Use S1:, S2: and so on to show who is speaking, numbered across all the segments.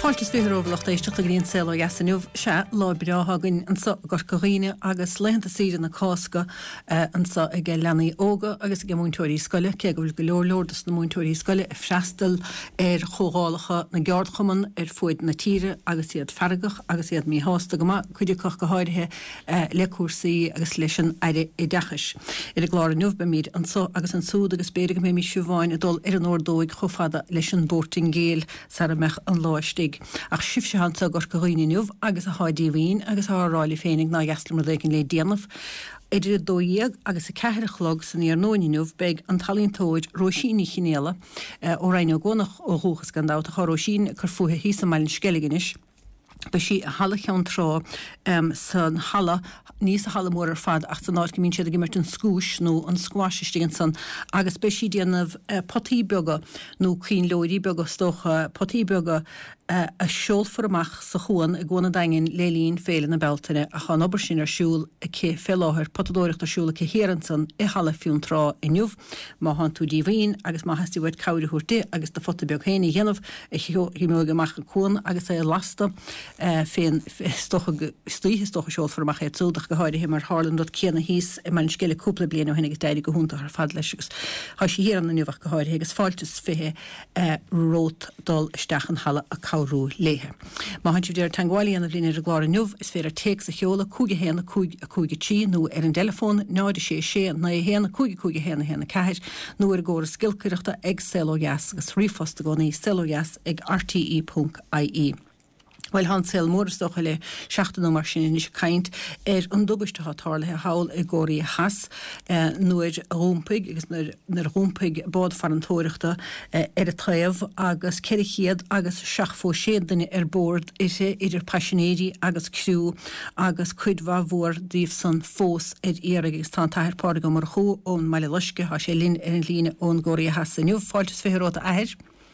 S1: Fáiltas fiúlacht éisteach a gríon selo jasanniuh se lábirá hagann an sa gur goghine agus leanta síad na cásca an sa ige leanaí óga agus ige múntúirí scoile, ce go bhfuil go leorlódas na múntúirí scoile a freastal chogálacha na geardchaman fuid na tíre agus iad fergach agus iad mí hásta goma chuidir coch go háirithe le cuasaí agus leis an aire I dechas. Ar a gláir nuh be míad an sa agus an súd agus béide go mé mí siúháin a dul ar an ordóig chofada leis an bórting géal sa meach an láistig. Ach sif se hansa gur goghiniuh agus a háidíhín agus áráili féinnig ná gaslam leikin le déanamh. Idir dóíag agus a ceir chlog san ar nóiniuh beag an talíntóid roisíní chinéala ó reinine gonach ó húchas gandát a choróisín chur futhe hí am mailin skelliginis. Ba sí a hala chean trá san hala níos a hala mór fad ach san áid gomín siad a gimmert an scúis nó an squáisistegan san agus be sí déanamh potí bega nó cín leoirí bega stocha potí bega a seolfar amach sa chuan a gona daingin lélín féile na beltaine a chan obair sin ar siúl a cé féláthir potadóirecht arsúla cé héan san I hala fiún trá inniuh má han tú díhín agus má hasí bhid cáir chuirte agus de fotta beag héna dhéanamh i mé amach an cuan agus é lasta féin slíthe stocha seolfar amach é súdach go háirithe mar hálan dot céanna híos I man scéile cúpla bliana ó hinnig déide go húnta ar fad leis agus há sí héan na nuhah go háirithe agus fáiltas fithe rót dul isteach an hala a rú léthe. Má han siúdéir tangáilí an bblina a gláir nuh is féidir teex a cheola cúige héna cúige tí nó ar an telefón náidir sé na héna cúige héna ceir nó ar ggóir skillcuireachta ag selógas agus rifosta gona selógas ag rte.ie. Weil han sel mórastocha le 16 mar sin is kaint an dubiste hatálathe haul I góí has nuair rómpig agus nar rómpig bád farantóireachta ar a tréamh agus ceirichiad agus seach fó sédaine ar bord ise idir passionéri agus cruú agus cuidhá mhór díobh san fós ar éire agus tá tairpáda go mar chó ón meile luisce há sé linn ar an líne ón góí has aniu fáiltas féróta air.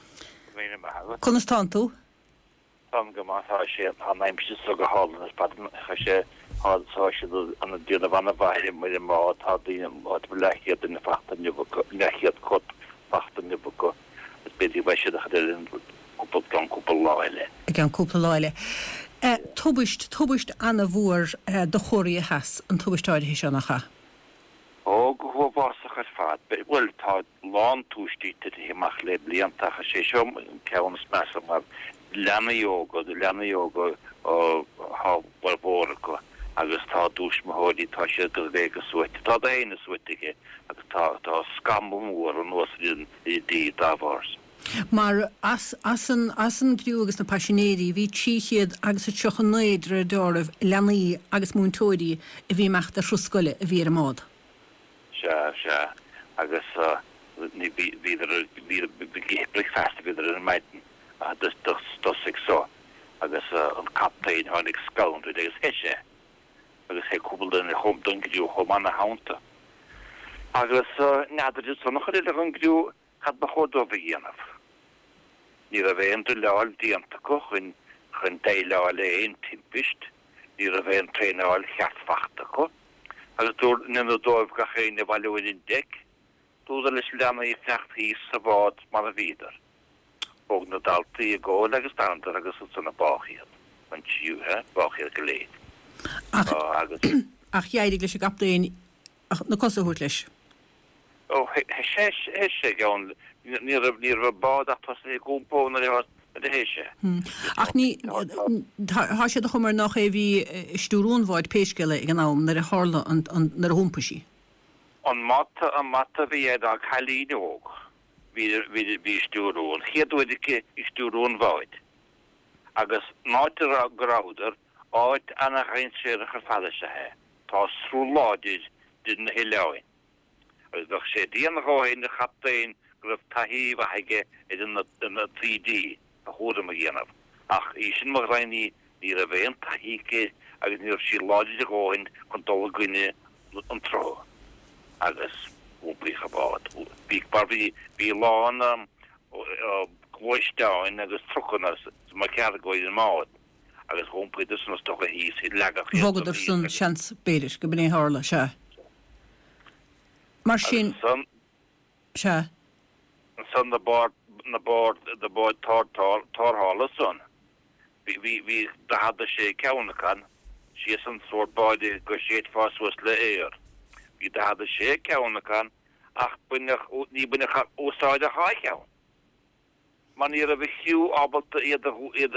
S1: Conas tá tú?
S2: Gomatá sé an aimimse so go hálan is pat sé hátá an dúna bhana bhaile mu má tá dtíine lechiad in fachta lechiad cot fachta nubu go is beidir bhaise a chuidir cúpla gan cúpla láile.
S1: Gan cúpla láile. Tubaist anna bhór do chóirí has an tubistáid hí seannacha.
S2: Ó go bhásach ar fad, bhfuil tá lán túistíte himach le bliantacha sé seo ceannas measa mar Lena yoga ha barbóracha agus tá dús mahódí tá sé go bhéga suite tá héna suitige agus tá scambum mór an nósíon I dí dáhars.
S1: Mar as an griú agus na passionéri hí tíchiad agus a tuchan néidre dormh lenaí agus múntóirí a bhí meachta trúscoile a bhí ar mád.
S2: Se agus ní bhí festa viidir an maidin. Dus so agus an captain hánig scound agus heise agus he cúpla hom don griú homanna hánta agus neidir san noch le an griú had bechodó bhíanamh ní a bhéon du leáil díanta go chun dé leáil le éon timpist ní a bhéon tréáil cheartfachta go agus dú nina dóibh go chéine bhilin deic dúda leis lena I fecht hí sa bhád mar a víidir. Og na daltaí a ggó agus standar agus sanna báchiad an tíú báchiad go léad.
S1: Ach jeidig leis a gapdaon na cosúirt leis.
S2: Ó sé gan ní bád a pas é gúmpóna le héise.
S1: Ach ní há sé chumar nach é bhí stúrúnmhaid péisceile ag an nám nar a hála nar a húmpaisí.
S2: An mata bhí a chalíine óg. Vi stúrún. Héadúid I stúrún bhaid. Agus náidir a gráidir áid anna réin séire chu fada se he. Tá srúláidir did na hileáin. Agus doch sé díana ráin na chaptain gribh tahíh a heige in na 3D a chóda a ghéanamh. Ach í sin mar rainí ní a bhéon tahíce agus níor sí láidir a ráin chun dul gine an trá. Agus úblicha bád. Bík bar bí lán glóisteáin agus trochanas má cear goid an mád agus hómpliidir san stocha híos I legach.
S1: Bhogadidir san seans béidir go b'né hála se. Mar sin se.
S2: San na bord tar hála son. vi da hadde sé ceannaán si an soort báide go séad fáswas le éir. Vi da hadde sé ceannaán ach ní bunnech ósáid a háceann. Man a bh hiú ábalta iad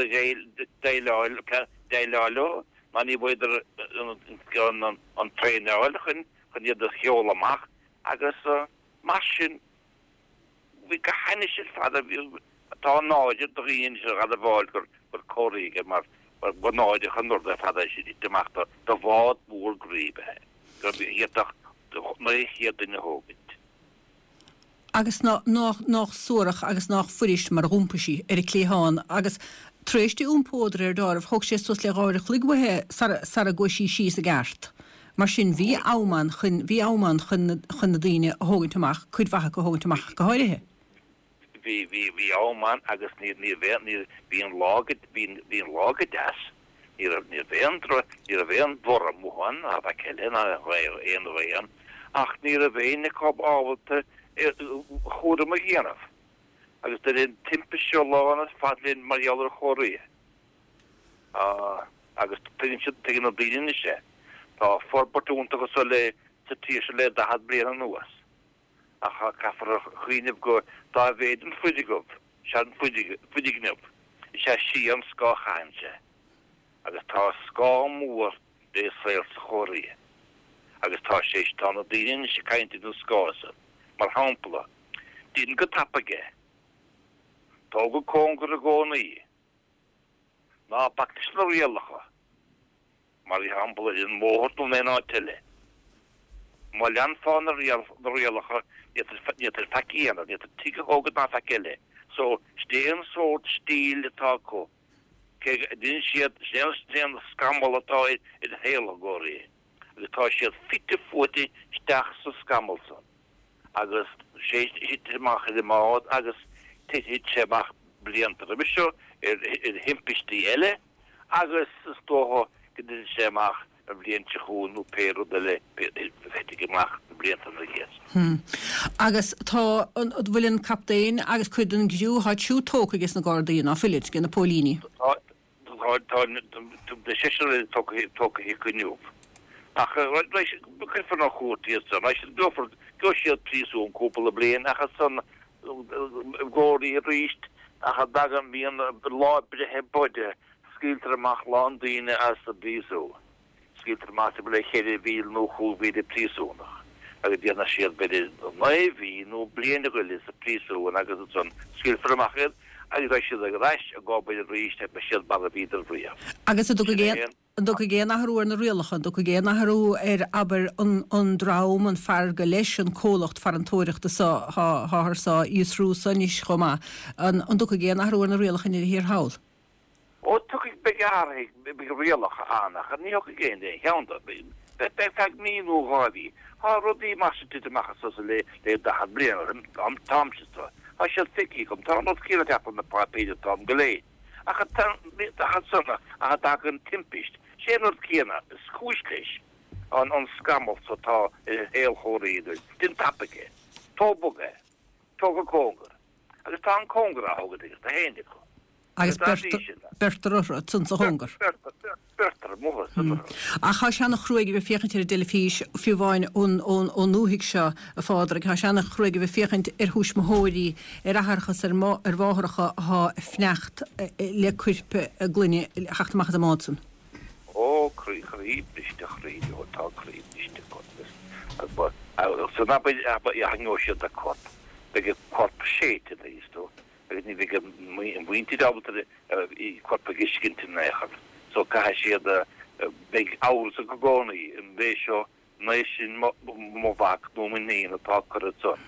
S2: déileáil man ní bhidir an tréineáil chun iad a cheolaach agus mar sin vi go henne se fada tá náidir do rion se a bháil gur choige mar náide chu nur fada deachta do bhád mór gríbe gur hiach héad in hógit.
S1: Agus nach soach agus nach furis mar rúmpaí ar léáán agus tréiste úmpódra dámh thug sé sos le gáir chlighathe sar a goisí sí a gart. Mar sin bhí áman chun na daine a hágantamach chuid bhacha go hágantamach go háirithe.
S2: Bhí áman agus ní bhíon lágad as ní a bhéon bhra múhan a bh ceile a réan ach ní a bhéine cob ábalta chóda a dhéanamh. agus er een timpeisio lánas fadlinn marjaller chorie. Agus tegin o bírin sé. Tá forbartúnta go so le sa tí le da had blian an nuas. A cha kafar chuineh go da véden fuidigov, se an fuidignub. I sé si an sá chainse. Agus tá sá mór dé séil sa chorie. Agus tá sé tá a dírin se kainte no skása. Mar hapla. Dín go tapage. Tá go congur a gcónaí. Ná bactis na rialacha. Mar I hapla in móhortl na ná tile. Má lean fá na rialacha nítar faciana, nítar tíga hógad na facile. So, stéan sort stíl atá có. Dín siad stéan scamal atá I héla góri. Agus tá siad fitte fóti steach sa scamalson. Agus sé hitirmach I mád agus hit séach bliantar bisio himpistí eile agus stóha gydyn séach a bliantse chún péru de leach bliantar na gés.
S1: Agus tá bhfuiln captéin agus chuidan gú há siú tóca gus na Gardaíon á Phillips gin na Pólíní.
S2: de sé tóca hi cuniuúb. Ach fan nach chótíí gofer go siad prísún cúpla blian achas san góí ríist a cha dagan bíon lábre he bode skiltar amach landíine as a brísú. Skiltar má le chéidir víl nó chuúví de prísúnach. agus déanana siad beidir naihí nó bliana go is a prísú agus son skiltar amachid agus siad a reis a gábaidir ríist be siad bag a víidir bria.
S1: Agus do gé nachrú na rialachan, do gé nachrú aber an drám an ferga leis an cólacht far an tóireachta sa úsrú sanis chomá an do gé nachrú na rialachan I hir haul.
S2: O tu ik bejarig be rialach annach an níoch géin dé heanda fe mí nó háí. Há rodí mar te machchas so le da had blian am tamstra. Ha sé fiki kom tá not ki tap an na papéide tam gelé. A had sonna a had da an timpist. sé not kina skúisléis an skamel so tá heel choíidir. Din tapige, tóboge, tóga kongur. agus tá an kongur ágad a hénig.
S1: Agus bertar tún sa hongar. A cha seanna chruige bh féchant ar deile fís fiúháin ón núhiigh seo a fádra, cha seanna chruige bh féchant ar hús móirí ar athchas ar bháthracha há fnecht le cuirpe a glunne chaachtamach a másan.
S2: Ó chríbiste chríide ó tá chríbiste cot. So na hangó siad a cot. Be cot séte a istó. Ni vi muinti dábal I corpa giskintin nechar. So ka siad big áras a gogónaí in béisio na sin móvach nóminín a tácar a son.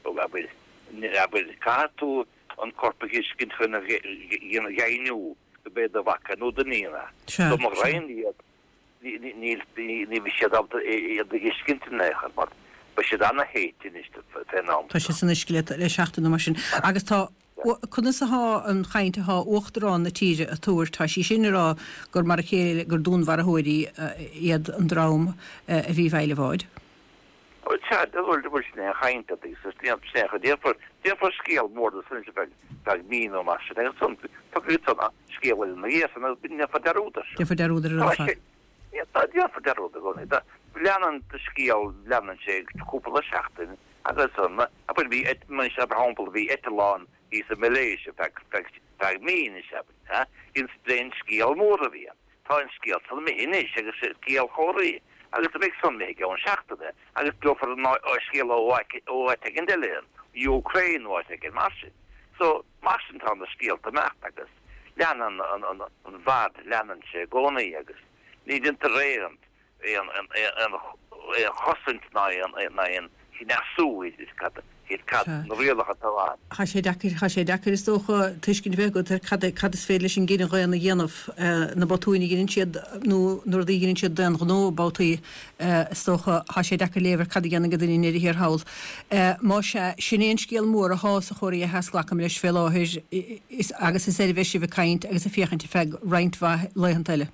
S2: Catú an corpa giskint chun gainú a bed a vaca nó den nína. So mar reinníad ní vi siad ábal a giskintin nechar, mar ba siad anna héitin is fenám.
S1: Tá sé san iscilet le seachtain mar sin. Agus tá chuna sa há an chainte há uachtarrán na tíre a túir tá sí sin rá gur mar chéile gur dún war a thuirí iad an drám a bhí bheile bháid.
S2: Chad, we're saying Heinta, this is the therefore scale more the sense of mean or much. There's something to scale in the years, and I've been there for the routers.
S1: For the router.
S2: Yeah, for the router. Lernen the scale, lernen shake, couple of shachten. As a son, I would be at Munch of Humble, the Etalon, is a Malaysia, fact, mean is happening, in strange scale more of you. Time scale, tell me, in a scale horry. I got to make some make on shachten there. I got to go for a scale or taking the land. Ukraine was taking Martian. So, Martian on the scale to map, I guess. Lernen on Vad, lernen shake, going, I guess. Needing to rain. En hosint na en hinasú is kat no réle hat.
S1: Ha sé dakir is toch tuiskin ve go cad is féle sin gin roian na ghéanamh na batúine ginn siad nó nuair dí ginn siad den gó bátaí stocha ha sé dakir lever cad gan go in hir haul. Má se sinnéon scéal mór a hás a choirí a heasglacham leis fé láthir is agus is éidir bheisi bh caint agus a fiochan feg reinint leihantaile.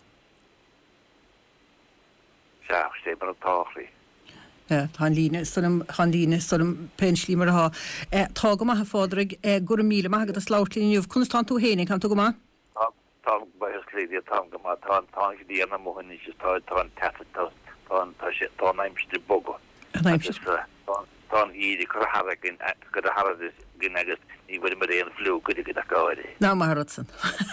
S1: Han líne stom penslí mar ha. Tá go maithe fádraig gur míle maigad a sláirlíniuh chunstán tú hénig kam tú go má?
S2: Tá baisléide tá go má tá díana mohan is tá tá naimste bogo. Tá íidir chu haragin go a har gin agus í bud mar éon flú go a gáide.
S1: Ná Maharotson.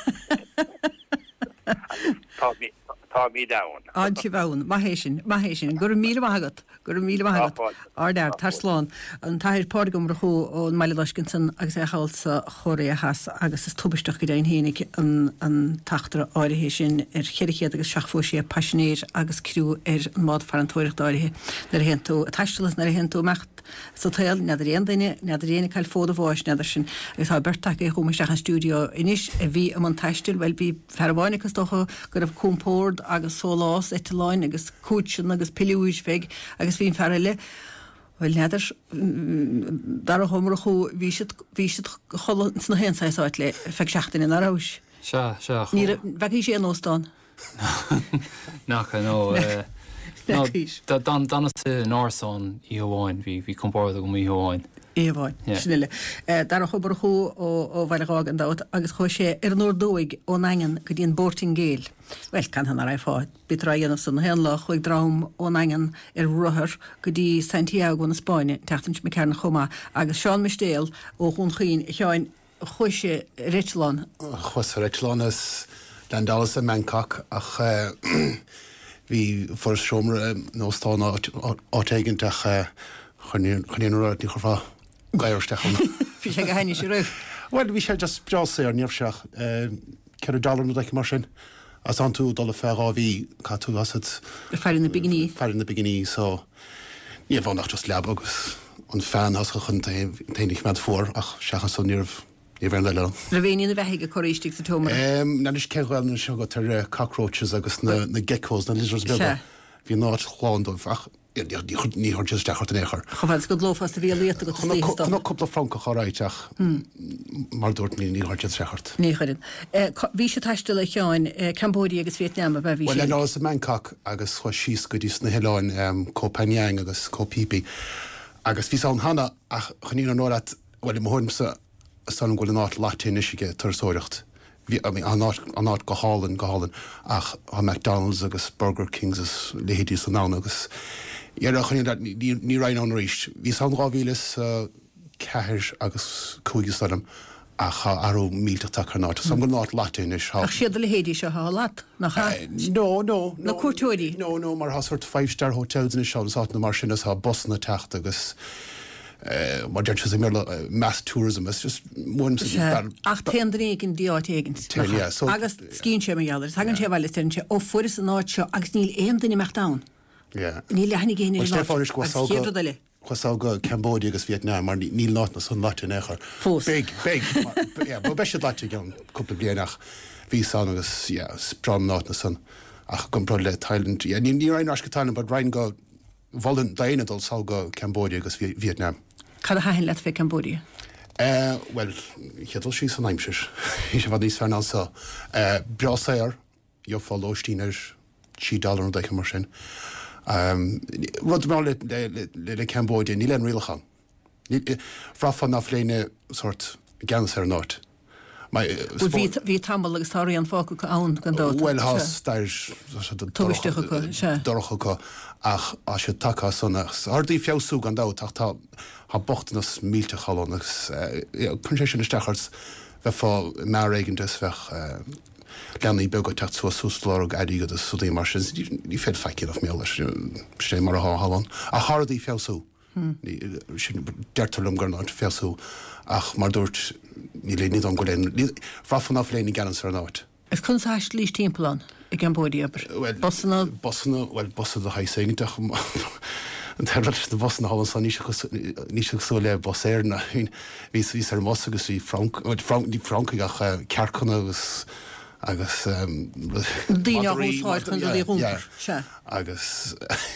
S2: Tá mí down.
S1: Anti bhain, mahéisin, gur míle maigad. Ardar Tarsláán an tair pádgum rathú ó meile leiscinsan agus é háilsa choirí a has agus is tubisteach go daon hénig an tachtar áirithe sin cheirichéad agus seachfú sé passionéir agus cruú an mád farantóireacht áirithe nar henú a taistelas nar henú mecht sa tail neidir réana cail fóda bháis neidir sin agus tá bertach é chumisteach an stúdio inis a bhí am an taistil bhil bhí ferháinechas docha gur ah compórd agus sólás Etalán agus cúitsin agus piliúis feig agus bhín ferile bhfuil neidir dar a thomra chu bhí siad chola na héanáid le feig seachtain in arás. Ní bheith sé an óstáin?
S3: Nach nó Dan is Norson íháin hí compórda go íháin.
S1: Éháin snille. Dar a chobar chu ó bheileá an dát agus chu sé ar nóir dóig ó engen go dtíon bortin géal. Well can han ra fáid. Bit ra dhéanamh san henlach chuig drám ó engen ar ruthir go dtí Santiago na Spáine teachtain me cearna chumá agus Seán Mistéal ó chun chuoin teáin chuise Richlan.
S4: Chus Richlan is den dalas a Mencach ach hí for siomra nóstáin átéigeach chuníon ruir ní chufá gaiirstechan.
S1: Bhí sé go haine sé roih?
S4: Well, bhí sé just brasa ar neamhseach $1 nó d mar sin as an tú dul feá bhí catú asad
S1: fear in
S4: na beginní so ní bhánach just leab agus an fan as go chun ténig med fór ach seachas san níomh le.
S1: Na bhéine na bheithe choístigh sa tómara?
S4: Na is ceáil se go tar cockroaches agus na geckos na lizards be. Bhí náid chlándómh ach ní chuir just dechart an éair.
S1: Chofad go glófas a bhí léta go
S4: tíá. Chna cúpla Franca choráiteach mar dúirt ní chuirte trechart.
S1: Ní chuirin. Bhí sé taiste le teáin Cambódia agus Vietnam a bheith.
S4: Well ná a Mencach agus chu síos go dtí na Heáin Cópanyang agus Cópipi agus bhí an hana ach chuní an nórat bhil i mthmsa san goil an áit látín isige tarsóireacht. An áit go hálan ach a McDonald's agus Burger Kings is léhédí san ná agus chuine ní rain an ríist. Bhí an gáhílas ceir agus cúigistelam a cha arú mílteach chunáit. Sam go náit látín is.
S1: Ach siad le hédí se há láat?
S4: No.
S1: Na cuairtóirí?
S4: No, mar hasart 5-star hotels in seán na mar sin is ha bosna techt agus mar deir sé mé mass tourism is just
S1: ach teandarígin díáitigint agus cín sé meáidir hagann sé bhile sé ó furis an áit seo agus níl éon duine mechtán. Ní lehannig géine
S4: le. Chá go Cambódia agus Vietnam mar níl náit na san látin éair.
S1: Fós.
S4: Big. Be se láte gan cúpla blianach hí san agus sprám náit na san ach gom brod le Thailand. Ní rain as go Thailand, bud rain go bhlan daanadul sá go Cambódia agus Vietnam.
S1: Cad a hain le fé Cambódia?
S4: Well, chéadal sí san aimimseir. Hí sé bhd níos fearná sa. Brasair, jo fá lóistínar $10 mar sin. Rud má le Cambodia ní len rialchan. Frafan nach léine sort ganz ar náit.
S1: Bhí tambal agus táí an fácu go ann gan dó.
S4: Well has dorcha ach a se take sonnachs. Ardí fiú gan dá tá bochtnas mílte chalónachs kun stechars bheit fá mar aigentas fech leannaí bega techt so súslá og aige a sudí mar ní fed feici af mé sé mar a hallan. A hardí fiú. Dertalum gar ná fiú ach mar dúirt ní le ní an go frafan af lénig gan ar náit.
S1: Is chun sáist lís timpplan i Cambodia Bosna
S4: a haigintach de Bosna hall san ní so le boséna ví ar Moss agus hí dí Frankach cearchan agus
S1: Díáid chun rún
S4: agus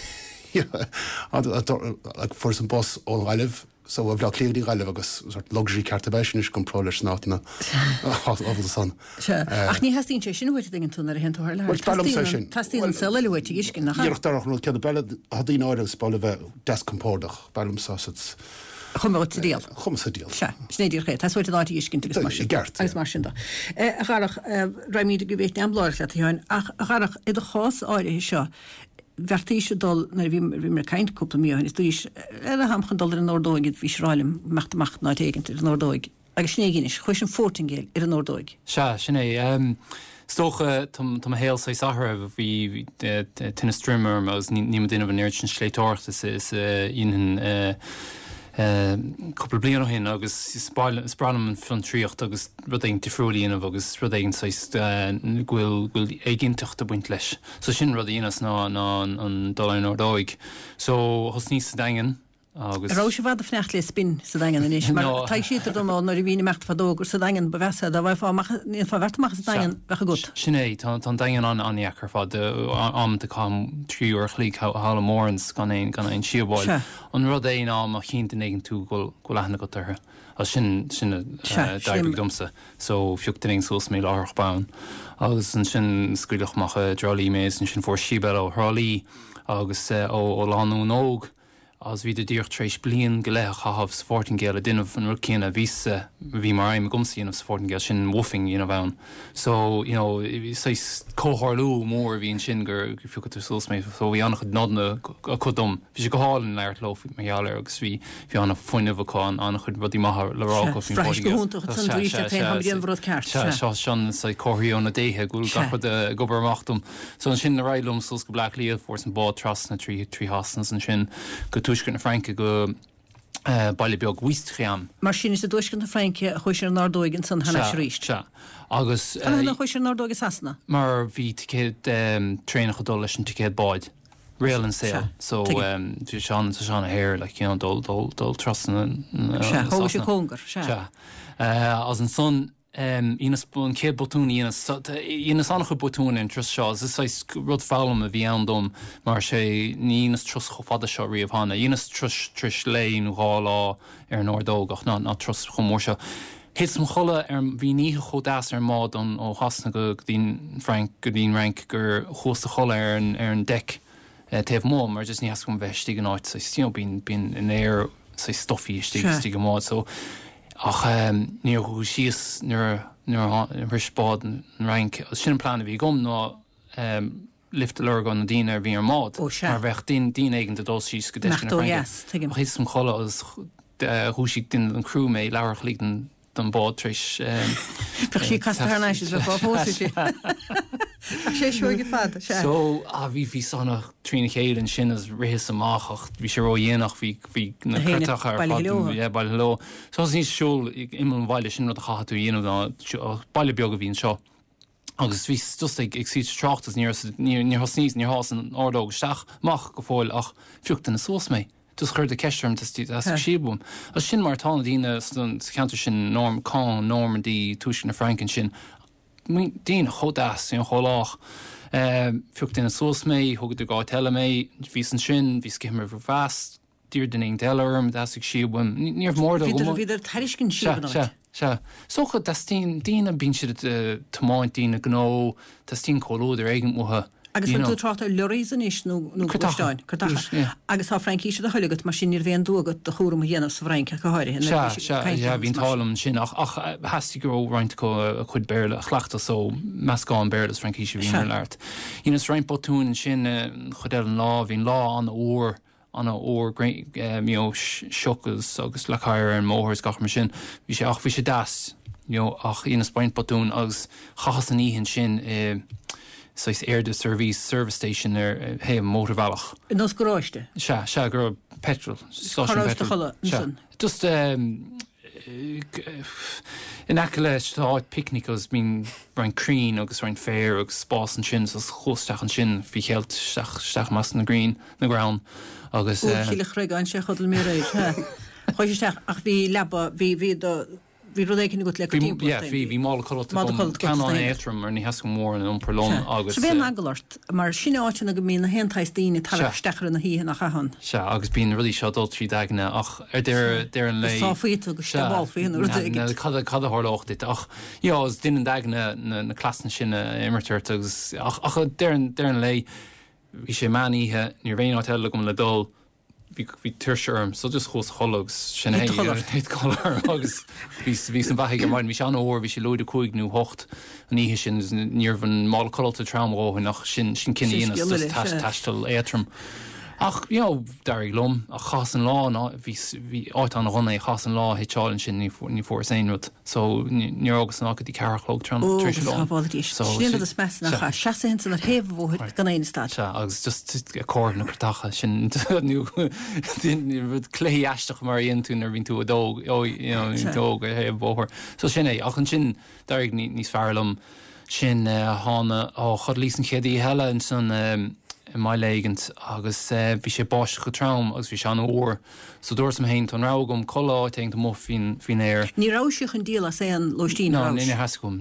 S4: for an bos ó Galibh so bh le léí Galibh agus luxury cartabéis is controller nána san.
S1: Ach ní hasín sé sin bhid gin túnar hen le. Tastíon se lehaid iscin nach.
S4: Íochttarach nó cead belle hadí áidir spáile bheith descompórdach bailm sas.
S1: Chumdíal.
S4: Chum sa díal.
S1: Snéidir ché, Táis bhid áí iscin
S4: gert.
S1: mar sin. Garach raimíide go bhéit am láir le tíáin ach garach iad a chás áirithe seo. Vertí se dal na bhí mar caiint cúpla míoin is dúis a hamchan dal an Nordóig bhí rálim meachtamach ná éigenint ar Nordóig. Agus snéginis chuis an fórtingéil ar an Nordóig.
S3: Sinné stocha tá héal sa sahar bhí tinna strimmer mas ní duine bh neirtin sléitácht is inan couple blian hin agus spranam fan tríocht agus rudéint tifriúlíana agus rudéint ghfuil éiginteach a buint leis. So sin rudíanas ná an dóin Nordóig. So hos níos sa dagen agus
S1: Rá se bhd a fnecht le spin sa dagen is tá siad dom nar bhíine mecht fadógur sa dagen bevesa a bh níon vertach sa dagen becha gut.
S3: Sinné tá dagen an anheachar fad am de kam 3 uur chlí hála mórns gan ein siabáil. An rud é am a chénta éigen tú go lena go tuthe. A sin daibh domsa, so fiúchttaring sos mé áthach bán. Agus an sin scuileachach drálí mééis an sin fór sibel ó thrálí agus ó láú nóg. As bhí de dúocht trééis blion go léach chahabh Sportingale a duineh an rucéanna vísa bhí mar aim gomsaíon of Sportingale sin woofing bhain. So cóthirlú mór bhíon sin gur fiúchatar sos mé, so bhí annach nodna a chudum. Bhí sé go hálan leir lofi meall agus bhí anna foiinemh aáin annach chud rudí maithe lerá go
S1: fin
S3: sean sa choiríonna déthe gúil gafad a gobarachtum. So an sin na railum sos go black líad for an bád tras na trí hasnas an sin go tuiscin na Franke go bailile beag vístchéam.
S1: Mar sin is a dúiscin na Franke a chuisir an Nordóigin san hena ríist.
S3: Agus
S1: chuisir Nordógus hasna.
S3: Mar bhí ticéad trénach go dul leis an ticéad báid. Real and sale. So tú sean a hair like dul trust
S1: ho se kongur.
S3: As an son Ínas bun cé botún ínas annach botún in trus seo, is rud fálam a bhí andom mar sé nínas trus chofada seo riomh hána. Ínas tris léin ghála ar Nordógach ná trus chomór seo. Hits an cholle bhí ní chodáas ar mád an ó hasna go dín Frank go dín rank gur chósta cholle ar an dec teh mó, mar just ní has gom bheith stig an áit sa bín in éir sa stoffi stig an mád, so ach níor go síos nuair rispád an rank sin plan a bhí gom ná lift le gan na dín ar bhí ar mád mar bheith dín éigen de dul síos go hí som cholle as húsí din an crew mé leabhar líden den bád tríis
S1: sí castanéis is sé seoige fad.
S3: So a bhí sanna trína chéann sin as réhis amachach, bhí sé ró dhéanach bhí na chuteach ar bailó. So níos siúil imime bhile sin a chaú dhéanamh bailile beag a bhín seo. Agus bhí just ag sí trachttas ní sníos ní hás an ordógteach mach go fáil ach fiúchtta na sós mé. Dus chuir de ceistem síbum. As sin mar tána díine cantar sin Normandy túiscin na Franken sin. Dín chodáas an cholách fiúcht in a sós mé, thugad do gá teile mé, ví an sin, ví cimar bh fast, dír den éon delarm, das ag síbum, níor mór
S1: viidir tariscin síbun.
S3: Socha dína bín siad tamáint dína gó, tas tí choúidir éigen muthe
S1: agus tú trata leréisan is nó gotáin agus tá Frankí se a chuilegad mar sin ir bhéon dúgad de chóm dhéanamh sa Frank go háir
S3: hín talm sin ach hasí go roiint go chud béle chhlaachta so meascáin bélas Frankí se bhí leart. Ínas rein botún sin chudéil an lá hín lá an ór an ór seochas agus lechair an móthir gach mar sin bhí sé ach bhí sé das ach ínas baint botún agus chachas an íhinn sin Sais air de service station he motorvalach.
S1: Nos goráiste?
S3: Se gur petrol. Just in acle tá picnicos bín rein crín agus rein féir agus spás an sin as chósteach an sin fi chéalt steach mas na green na ground agus
S1: chiile chreig an se chodal mé réid. Choisteach ach bhí leba hí Bhí rud écinn go le
S3: hí má can érum ar ní has go mór an umperlón agus.
S1: bhé agart mar sin áitina go mí na hentais daoine talstechar na híí nach chahan.
S3: Se agus bín rudí sedul trí daagna ach ar an lei
S1: Sáfuite agus báhíon
S3: cad hálacht ach is duine daagna na clasan sinna immerteirt agus ach an lei hí sé maníthe níor bhéon áile gom le dul. Vi tuirsearm so just chós cholugs sin agus ví an bhaigh marin hí an óir hí sé loide chuig nó hocht an ihe sin níorhan má choilta tramróhin nach sin cinine tastal étrum. Ach darig lom a chas an lá hí áit an runna chas an lá heáin sin ní fór éinrut, so ní agus an agad í carachlog
S1: mesna seasan san héhhid gan éonstad.
S3: Agus just cór na chutacha sin nu bud clé eisteach mar intún ar vín tú a dóg dóg a heh bóthir. So sin é ach an sin darig níos fearlumm sin hána á chud lísan chéadaí heile an san mai leigent agus bhí sé báis go tram agus bhí se an óir so dúir sem héint an rágum choá te go mó fin éir.
S1: Ní ráisiach an díal sé an lotíí
S3: ní hascom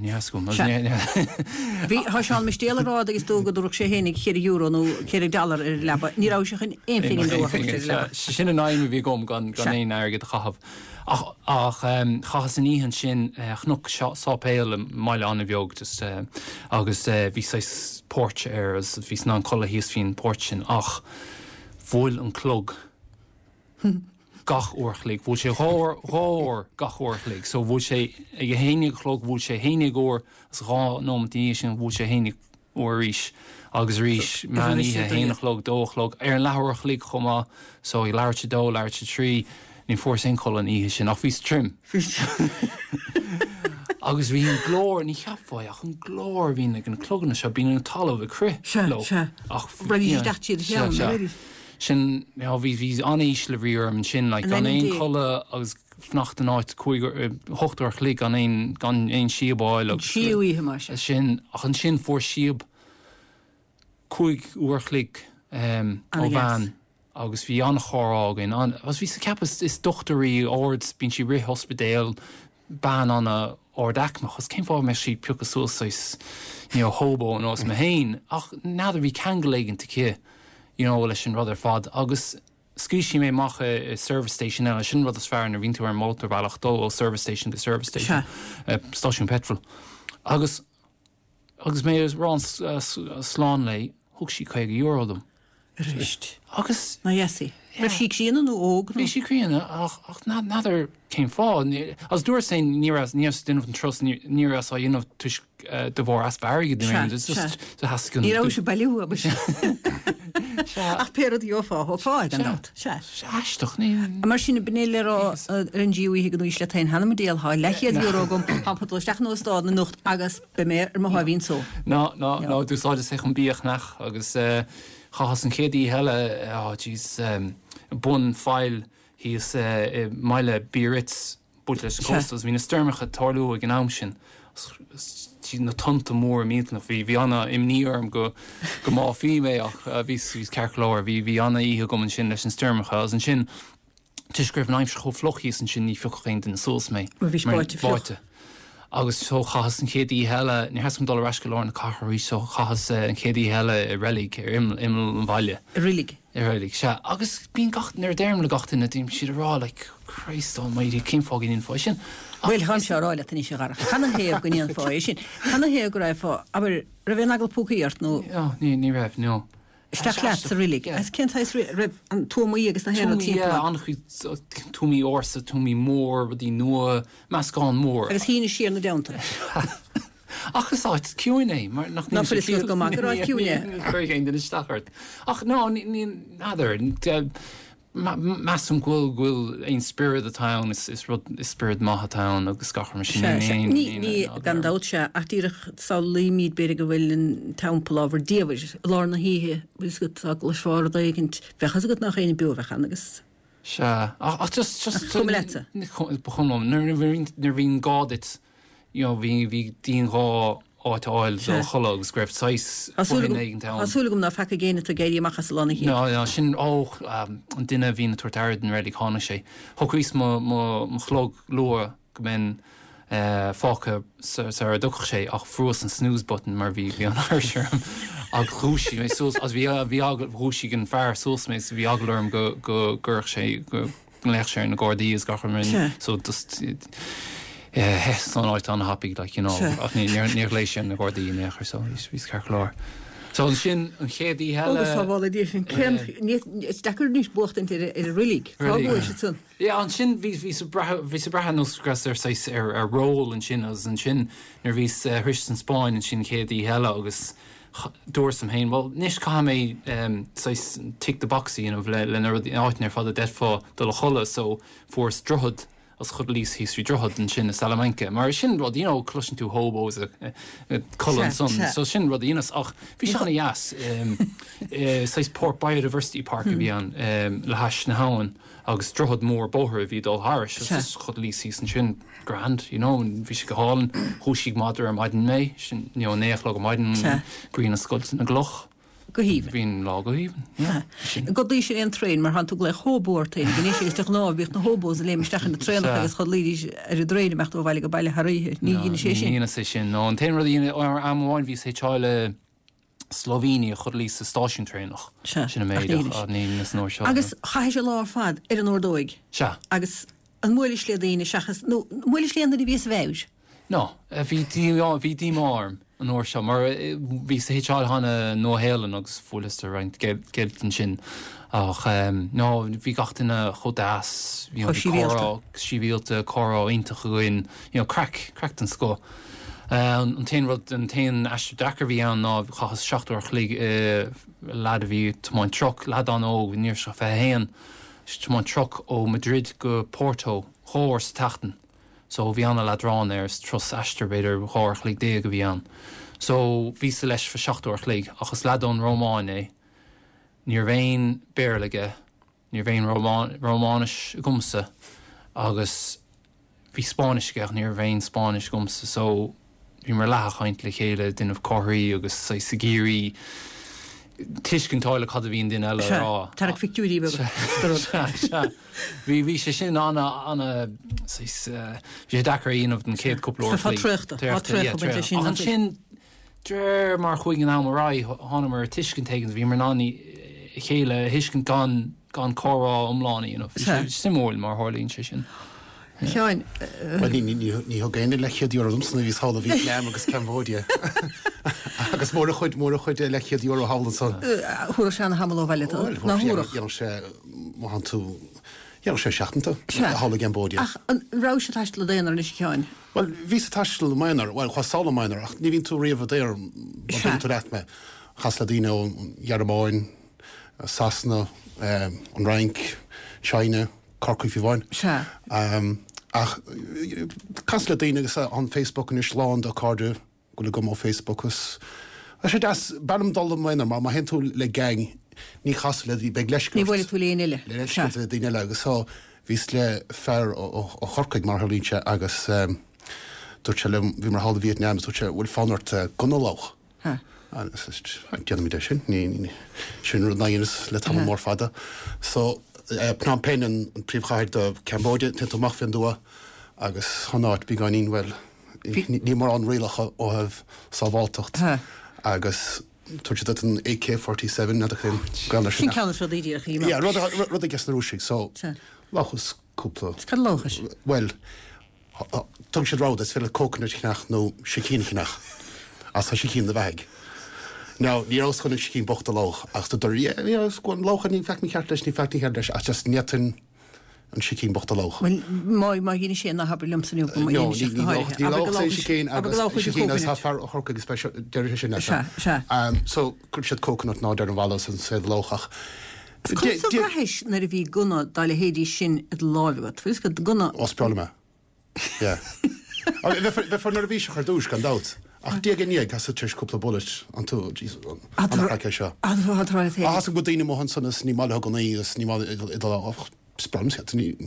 S1: Bhí há seán me stéalará agus dógad dúach sé hénig chéir euro nó chéir $1 ar leba ní ráisiach an éfing
S3: sin an naimimi bhí gom gan éon airgad a chahabh. Ach chachas an íhan sin chnoc sápéil meile anna bheog agus bhí sais pórt ar as bhí ná an chola híos hín pórt sin ach bhfuil an clog gach uorchlig bhfuil sé ráir gach uorchlig so bhfuil sé ag héine chlog bhfuil sé héine góir as rá nómtíí sin bhfuil sé héine ó ríis agus ríis maníthe héanachlog dóchlog ar an lehairchlig chumá so i leirte dó leirte trí ní fór sin cholan ihe sin ach vís trim. Agus bhí an glór ní cheapháid ach an glór hín ag an cloganna se bín an talamh cru sin hí aníis le bhíor an sin le gan éon chola agus fnacht an áit hochtúir lí gan éon siabáil sin ach an sin fór siab chuig uorchlig ó bhean. Agus bhí an chórágin as bhí sa cepas is dochtarí ord bín si ri hospedéal ban anna ordachmach as céim fá me si pucha súsáis hobo an os me héin ach náidir bhí cangaléigen te ché leis sin rudder fad agus scuisi mé macha service station a sin rud is fearn a vín tú ar motorbalach dó ó service station station petrol agus mé rán sláán lei thug si €1 dom.
S1: Rist.
S3: Agus
S1: na yesi. Mar sí síanana nó óg.
S3: Bhí sí críanana ach nadidir céim fá. As dúir sé níos duine an tros níras a dionmh tuis de bhór as bharige hascin.
S1: Ní rá se bailú a ach péad íofa fáid an át.
S3: Seisteach ní.
S1: Mar sinna benéile an ddíí go núis le tain hanna déalá lechiad dúragum hapatóisteach nó stád na nucht agus be mé ar má hín so.
S3: No dúsáide sé chun bíoch nach agus chachas an chéadí heile bun fáil híos meile bírit butles costas hí na styrmacha tarlú a gnáam sin tí na tonta mór mína hí anna imníarm go má fí mé ach vís ceirláir hí anna ihe gom an sin leis an styrmacha as an sin tuisgribh naimse cho flochíos an sin ní fiochaint in sós mé.
S1: Bhí spáite.
S3: agus so chas an chédí heile ní has dul rasca lá na carthaí so chas an chédí heile i reliig imil an bhaile.
S1: Rilig.
S3: Reliig se agus bíon gatain ar derm le gatain na dtíim siad rá le Christ almighty cin fágin in fá sin.
S1: Bhfuil han seráile ní sé gar. Chana héamh go níon fá sin. Chana héamh go raibh fá, aber ra bhéon agla pócaíart nó.
S3: Ní raibh nó.
S1: Isteach leat sa rilig. As cint raibh an túmaí agus na héanana tímpla.
S3: Anchuid túmí orsa, túmí mór, bhdí nua, meascán mór.
S1: Agus hína siar na deanta.
S3: Achas áit Q&A, mar nach
S1: Na fyrir síl go mag ráid Q&A.
S3: Chuirgéin den istachart. Ach ná, ní nadar, Massam gwil ein spirit of the town is spirit maha town agus gachar mar sin.
S1: Ní gandát se ach dtíirech saul límíd beidir go bhfuil an townpol over díomhir lá na híthe bhil go aglas fáir daigint bhechas go nach chéine buúbhechan agus.
S3: Se ach just
S1: chumlete.
S3: Bechonm nar bhín gádit hí dín rá áil cholagus greibh 6
S1: Asúlagum na fecha géine a géirí machchas lána hí.
S3: No, sin óch an duine hína tuairtaird an réidir chána sé. Thughuiís má chlog lua go men fácha sa ducha sé ach fruas an snooze button mar bhí an airsearm ag rúsí as bhí agad rúsí an fearr sósméis bhí agalorm go gurch sé go leich sé na Gardaí is gachar mar so just hes an áit an happy like ach níor lééis sin na Gardaí nechar so vís carlár. So an sin an chéadí heile.
S1: Agus bhála dí sin cén degur níos bucht in ar rilig. Sun.
S3: Ja, an sin ví sa brehan nósgras ar ról an sin as an sin nar vís Hrists an Spáin an sin chéadí heile agus dúir sam héin. Well, níos cá mé tick the boxí le áitnar fad a deadfá do le chola so fórs drohad as chud lís history drohad an sin na Salamanca. Mar sin rud clusin tú hobos colin son. So sin rud ach bhí se anna jas sais Port Biodiversity Park a bhí an le hais na hain agus drohad mór bóthir a bhí dul Harris. Chud lís hís an sin grand, bhí se go hálan chúsíigh maidir ar maidin mé sin néach le go maidin bríon a scoil na gloch.
S1: Go híh.
S3: Bhín lá go híh.
S1: Go dí sé an trein mar han tú le hóbórtain, gné sé isteach ná bhíocht na hóbós a léimsteach na trein agus chud lídí ar a dréine mecht ó bhile go bailile Haríthe. Ní sé sin.
S3: Ní sé sin. An téin rudí amháin bhí sé teáile Slovénia chud lí sa stáisiún trénach. Sin méidir ní nóir seo.
S1: Agus chaise lá fad ar an Ordóig.
S3: Se.
S1: Agus an muilis le daine seachas nó muilis léanana í bhís bhéis.
S3: No, bhí dí marm an nóir seo mar bhí sa héáil hána nóhélan agus fólaiste reint geld an sin ach nó bhí gatainna chodáas síbíalta chorá intach goin crack an sco. An tain rud an tain eiste dechar bhí an ná chachas 16 chlí lad a bhí tumáin troch lad an ó níor se fé héan tumáin troch ó Madrid go Porto chóir tatan. So bhí anna le drán ar tros eiste beidir chóir chlí dé go bhí an. So bhí sa leis fa 16 chlí achas lad an Rómáin níor bhéin béirlige níor bhéin Rómánis gumsa agus bhí Spáinis gach níor bhéin Spáinis gumsa so bhí mar lechaint le chéile duineh choirí agus sa géirí tiiscintáile cad a bhíon duine eile rá.
S1: Tarach fictúí
S3: Bhí sé sin anna sé dechar íonmh den céad cúplaúir an sin dréir mar chuig an amrá hána mar tiiscin tegan bhí mar náí chéile hiiscin gan chorá omláí simúil mar hálíonn sé sin.
S1: Seáin
S4: ní géine lechiad dúormsna vís hála bhí leam agus Cambodia. Agus mór chuid lechiad dúor hálan son.
S1: Thúra sena hamó bhile
S4: sé han tú sé seachanta hála Cambodia.
S1: Ach an rá se teist le déanaar is ceáin.
S4: Well ví tastal meinar bhil chuála meinar ach ní vín tú riomh déir tú réit me chasladíine ó Jarabáin, Sasna, an Rank, China, Corcaigh fi bháin. Ach casla daine agus an Facebook an Isláán a cardú go le gom á Facebookus. A sé das bannam dal meinar má hen tú le gang ní chasla í be leis.
S1: Ní bhfuil tú léile.
S4: Le daine le agus há vís le fear ó Corcaigh mar halínse agus dúirt se le bhí mar hall Vietnam dúirt se bhfuil fanart gunnalách. Deanna mí sin ní sin ru naínas le tam mór fada. So Phnom Penh an príomhchaid do Cambodia tin amach fin dua agus hanáit bí ganín well ní mar an rialacha óhah sábháiltecht agus tuairte dat an AK-47 na chun gan
S1: sin ceanna seo díidir chi.
S4: Ja, rud a gas na rúsig, so lachas cúpla.
S1: Ca láchas?
S4: Well, tum sé rád is fel coconut chinach nó sicín chinach as tá sicín na bheig. Now, ní ás chun sicín bocht a loch, ach tá dur, gwn loch ní fecht ní cheart leis, ní fecht ní cheart leis, ach just netin an sicín bocht a loch.
S1: Well, má hína sé na habar lumsanú go
S4: ní loch sé sicín agus sicín as ha far chorca special deir sin so cur siad coconut ná der an bhlas an sé lochach.
S1: Cos na a bhí guna dáile héadí sin i láhgat, fus go guna
S4: Os problema. Ja. Bheit fan ar a bhí chu dúis gan dat. Ach dí gníag has a tuis cúpla bullet an tú seo. Has go daine mohan san ní mal gan íos ní spramset ní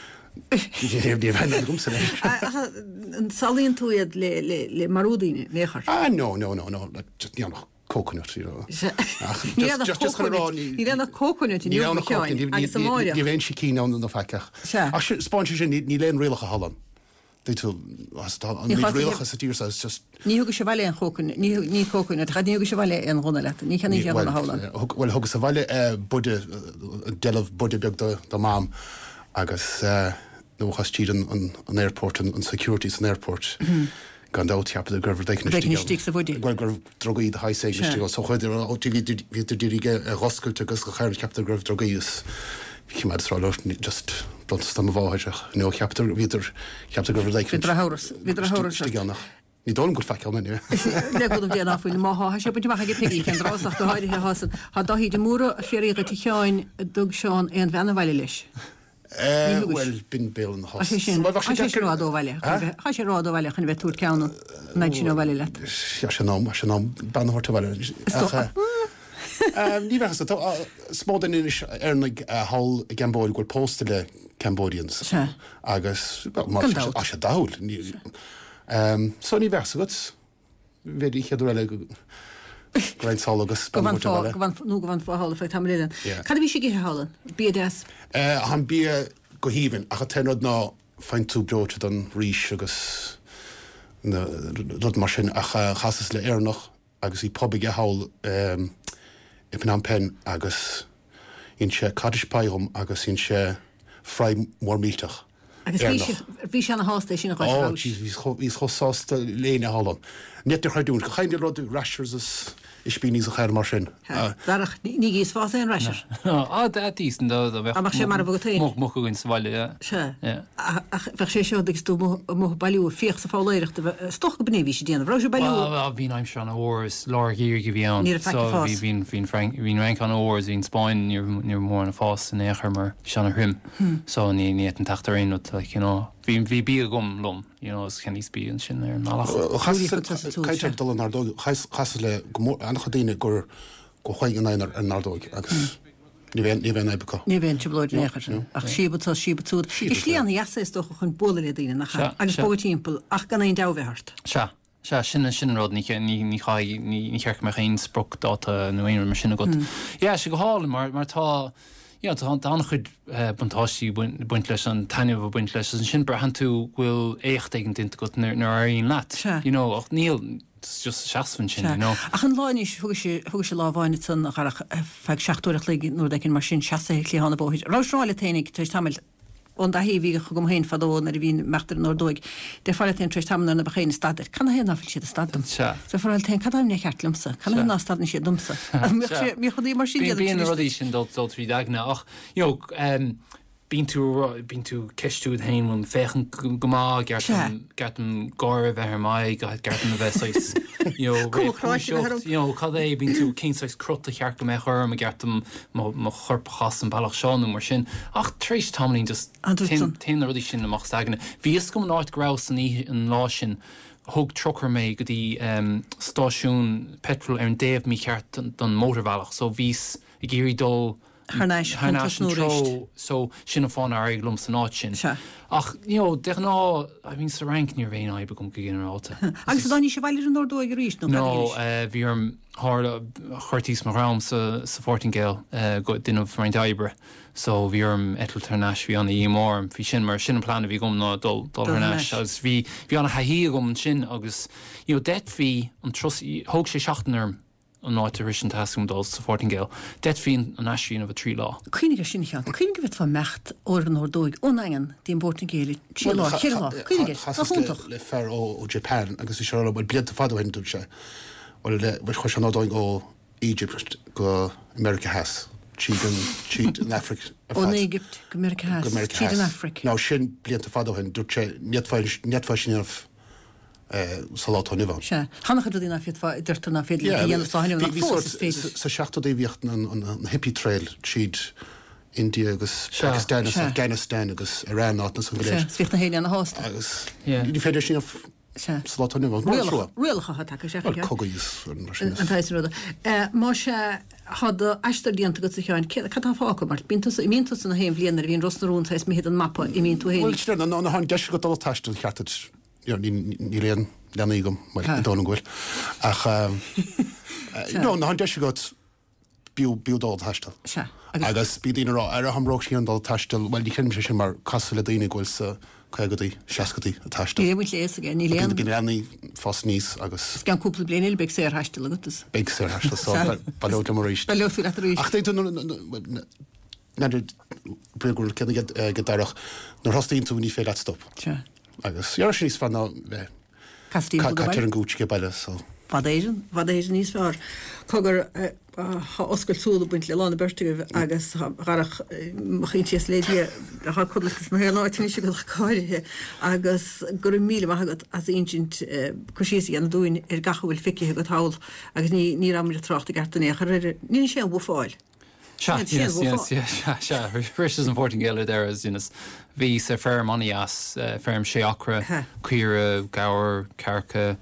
S4: gomsan.
S1: An salíonn tú iad le marúdaine méchar.
S4: No, just ní annach coconut, you know.
S1: Ní réna coconut ní
S4: bhéon si cí an na feiceach. Spáinte sin ní léon rialacha hallan. Réalcha sa tíir just...
S1: Ní thugus se bhile an coconut, ní coconut, chad ní thugus se bhile an runna leta, ní chaní an hallan.
S4: Well, thugus sa bhile budde, delah budde beag do mám agus nó chas tíad an airport, an securities an airport. Gan dát teap a gurfur
S1: deicnistíigh sa bhudí.
S4: Gur drogaí de haiséignistíigh, so chuidir víidir díige roscailte agus go chair ceap a gurf drogaíos. Bhí mar rá just blontas am bháideach. nó ceap a gurfur deicnistíigh.
S1: Vidra háras.
S4: Ní dóm gur feiceil na nu.
S1: Le go dhéana áfuil má sé buinte maitha pigí cen rásach go háirithe hasan. Tá dahí de múra a féíige tí teáin dug seán an bhena bhile leis.
S4: Well, bin bil an hos.
S1: sé rádóhile. Cha sé rádóhile chun bheith túr ceanú na sin bhile le.
S4: Ja se ná banhorta bhile. Ní bhe smódan inis arnig hall Gambóid ghfuil pósta le Cambodians agus a se dáil. So ní bhe go bhéidir chéadú eile Greinsáil agus
S1: nó go bhain fáála fe tamlían. Cad bhí sé githe hálan? BDS?
S4: Han bí go híhann a tenod ná fein tú breote don rís agus rud mar sin a chasas le éarnach agus í pobbige háil i Phnom Penh agus ín sé cadispáithom agus ín sé frei mór míteach.
S1: Agus bhí se na hástééis sin
S4: vís chosásta léine hálan. Net chuún go chaine rud rashers is bí níos a cheir mar sin.
S1: Darach ní gís fá an reisir.
S3: dísan
S1: Amach sé mar a bhtaí.
S3: Mo ginn sáile.
S1: Se bheit sé seo gus tú mo bailú fioch sa fáléirecht stoch go bnéhí sé déanana. Rá se bailú.
S3: Bhín aim se an óras lá hir go bhíán. Bhín rank an óras hín Spáin níor mór an fás in éair mar sena rim. So ní an tatarréon hí bí gom lom, ken níos bí an sin ar nálach.
S4: Caiitir dul an nardóg, chas le an chodíine gur go chuig an ar nardóg agus ní bhéon ebeá.
S1: Ní bhéon se blóid néchar ach síbatá síbatúd. Is líana jaasa do chun bóla le daine nach agus bó timppel ach gan éon dahheart.
S3: Se sin rud ní cheach me chéon spproch dáta nó éonar mar sinna go. Ja se go hála mar tá an chud buntáí buint leis an taineh buint leis an sin bre han tú bhfuil écht igen dinte go nar aon leat. Och níl just seaasfan sin.
S1: Ach an láis thug sé láháine san feag seaachúach le nó d cinn mar sin seasa léánna bóid. Ráráile ténig tuéis tamil on da hí go gom héin fadón ar bhín metar nódóig. De fáil ten treéis tamna na bechéin staidir. Can hé nafil siad a stadum. So fáil ten cadm ne cheartlimsa. Can ná stadna sé dumsa. mí chodí mar sin
S3: bíon rodí sin dul trí dagna ach bín tú ceistúd hain mun féchan gomá gartam gáir bheit mai go gartam a bheits cad é bín tú céáis crota cheart go mé chum a gartam má chorpachas an bailach seánú mar sin ach trééis tamlín just te rodí sin amach sagna. Bhíos gom náid grás an lá sin thug trochar méid go dtí stáisiún petrol ar an déobh mí cheart don mótorbhealach, so bhís i géirí dul
S1: Harnáis
S3: tro so sinna fáin aiglum san áit sin. Ach de ná a vín sa rank níor bhéin a gom go generalta.
S1: Agus dání sé bhile an ordó ag ríist
S3: No bhíarm chuirtís mar ram sa Fortingale go duine Freint Ibre, so bhíarm etaltarnáis bhí anna ímórm hí sin mar sin plan bhí gom ná dul harnáis agus bhí anna haí gom sin agus det hí an thóg sé seachtanarm an náid risin tasúmdal sa Fortingale. Det hín an asín a trí lá.
S1: Cuoinnig sin chean, cuoinnig bit fan mecht ó an ordóig ónaigen dín Fortingale Chile
S4: le fer ó Japan agus is bhil blianta fadhain dú se bhil chu an nádáin ó Egypt go America has. Cheat in Africa.
S1: Ó Egypt go America has. Cheat in Africa.
S4: Ná sin blianta fadhain dú se netfa sin of salátá nivá.
S1: Se Hannach dú dína fiad dúirtana féidir
S4: sa seachta é bhíocht an hippie trail siad India agus Pakistan agus Afghanistan agus Iran ná san goléir.
S1: Svícht na héine an hásta.
S4: Agus ní féidir sin salátá nivá.
S1: Rialcha take sé
S4: cogaís
S1: an taisrúda. Má se had eistar díanta go teáin catá fáca mar bíntas imíntas na héim blianar hín Rosnarún sais mi an mappa i mín tú hé.
S4: ná há de go dal taiste cheartid ní léon leanana gom dána ghfuil ach ná há de got bíúdal taistal. Agus bídíine ar hamrá sí an dal taistal bhil chéim sé sin mar casú le daine ghfuil sa chugadí seacatí a taistal.
S1: Ní léas a ní léan.
S4: Bhí leanaí fás níos agus.
S1: Gan cúpla blianail beag sé heistal agus.
S4: Beag sé heistal bailóta mar ríist.
S1: Bailóta a ríist.
S4: Ach neidir breúil cena gedarach nar thostaíonn tú ní fé le stop. Agus ar sin níos fanna bheith caiir an gúte baile so.
S1: Fadéisin níos fear. Cogur oscail súla buint le lána bertugh agus garach chéintíos lédí a chulatas na héáitiní se go cáirithe agus gur míle maigad as intint cosíí an dúin ar gachahfuil ficithe go táil agus ní ramir trocht a gartané ní sé bh fáil.
S3: Frisch an Fortingale there is ví sé ferm aní as ferm sé acra cuire gawer carcha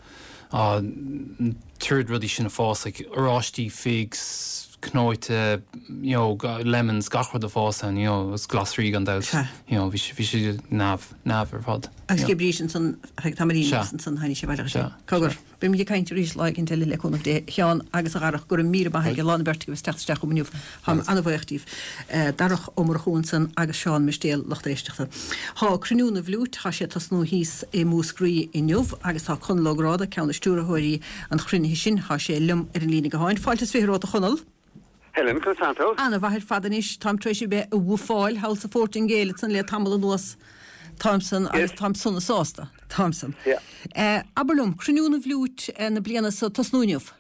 S3: third rudí sin fás like arátí figs knóite lemons gachar a fás an is glasrí an da vi sé nav ar fad.
S1: Agus ge brí san tamarí san haine sé bhile se. Cogur bim dí caiint rís le in teile leúnach de cheán agus a garach gur mí baige lábertig steach go mniuh ha anhhachttíh darach omar chuún san agus seán mestéal lechtéisteachta. Tá cruúna bhlút ha sé tasnú híos é músrí inniuh agus tá chunlóráda ceanna stúrathirí an chrinne sin ha sé lum ar an lína goáin fáiltas férá a chonal.
S2: Helen Consanto.
S1: Anna bhair fadanis tam treisi be a bhfáil hall sa Fortingale san le tamla nuas Thompson agus Thompson a sásta. Thompson. Aberlum, cruúna bhlút na bliana sa tasnúniuh.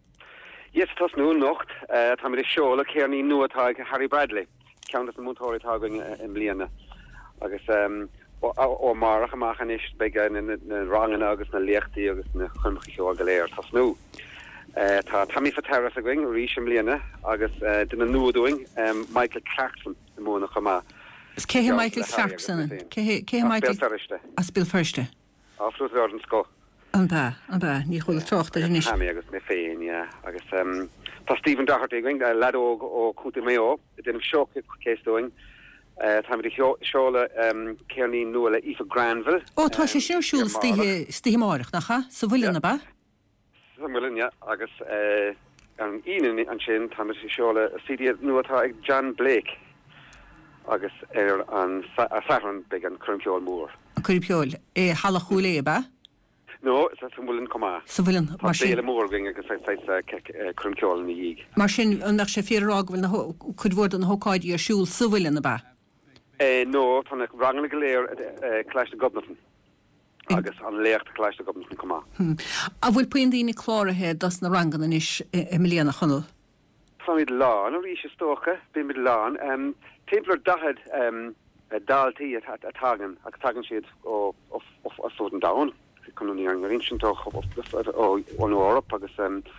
S2: Yes, tasnún nocht. Tá mé seola céirní nuatá Harry Bradley. Ceantas na mútóirtá in bliana. Agus ó marach amachchan is be na rangan agus na léchtaí agus na chumchaí seo go léir tasnú. Tá Tammy Fatera a going ríisiim bliana agus duna nuaúing Michael Clarkson na móna chama.
S1: Is céthe Michael Clarkson? Céthe Michael a spil firste?
S2: Aflús garden sco.
S1: An ní chuil trocht ar inis.
S2: Tammy agus mé féin, agus tá Stephen Doherty going ledóg ó Cúta Mayo, denm seo céistóing. Tá mé seola céirní nua le Aoife Granville.
S1: Ó, tá sé siúil stí máireach nachcha, sa bhuiile na ba?
S2: Samulin, agus an inan an sin tá sé seola CD nuatá ag John Blake agus an Saturn be an Crumceol mór.
S1: An Crumceol halla chúlé ba?
S2: No, sa samulin comá.
S1: Sa bhuilen mar sin.
S2: Tá mór going agus Crumceol na díg.
S1: Mar sin an nach sé férághfuil na chudhór an hóáidí ar siúil sa bhuilen na ba?
S2: No, tá rangla go léir Cláiste Gobnaton. Agus an lécht Cláiste Gobnaton comá.
S1: A bhfuil puin dína chláirithe das na rangan inis Emiliana chonel?
S2: Tá mid lán, a rí sé stócha, bí mid lán. Timplar dahad daltaí a tagan, ag tagan siad ó sódan daun. Cynnig an rinsintoch o'n Europa agus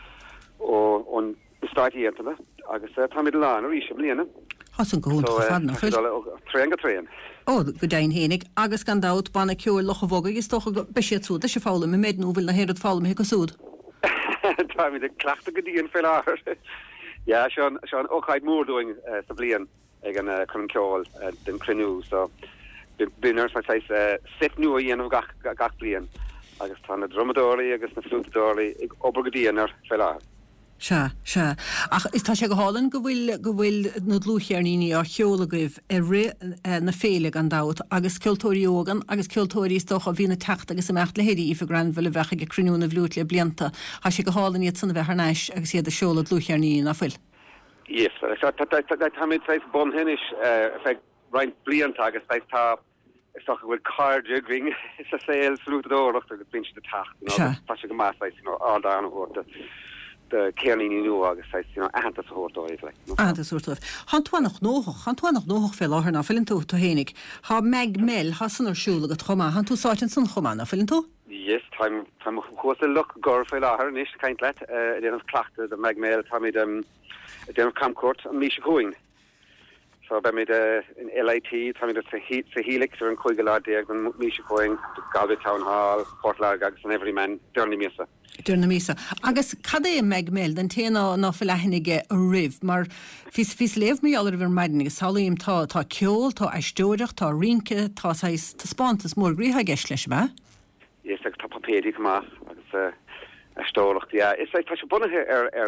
S2: o'n staiti entala agus tamid lan ar isio bliana.
S1: Has yn gŵn chafadna.
S2: Trein go trein.
S1: O, gyda'n henig, agus gan dawt ban y cywr loch o fog, agos doch o besiad sŵd, ys y ffawle, mae med nhw fel na herod ffawle, mae hego sŵd.
S2: Tamid y clacht o gyda'n ffel ar.
S5: Yeah, Sean Oakheid Moore doing Sablian again Control den Crenu so binners I set new yen of Gachblian agus tan dromedori agus na flutedori ag obergadíanar fell.
S1: Se ach is tá sé go hálan go bhfuil nó dlúchearníí á cheolalagrih ri na féle an dat agus ceoltóíogan agus ceoltóirí stocha bhína techt agus mecht le héirí fa gran bhfuil bhecha go cruúna bhlút le blianta a sé go hálan iad sanna bheith neis agus iad a seola dlúchearníí na fuil.
S5: Yes, tamid seis bon hinnis rein blianta agus tá stocha bhfuil cardja ring is a saoil flútadóach agus pinch de tacht tá go más á dána bhórta. De Kearney nu agus ahananta sa hórdóibh le.
S1: Ahananta súirtóibh. Hantuannach nóch fé láthar ná fillin tú hénig. Tá Meg Mel hasan arsúla go chomá, han tú sáitin san chomá ná fillin tú?
S5: Yes, time chuasa luch gur fé láthar níos caint le déanamh clachta de Meg Mel táid déanamh camcourt an míise going. So be mid in LIT táid sa Helix ar an chuige ládéag an míise going, Galway Town Hall, Port Larg agus an Everyman, Derny Misa.
S1: Dúna mísa. Agus cadé Meg Mel den téna ná fi lehanige a rih, mar fís léh mí allar bhar maidin agus sálaím tá ceol, tá eistóireach, tá rinke, tá spántas mór grítha geis leis be?
S5: Yes, tá papéri má agus eistóireacht, ja. Is tá se bunathe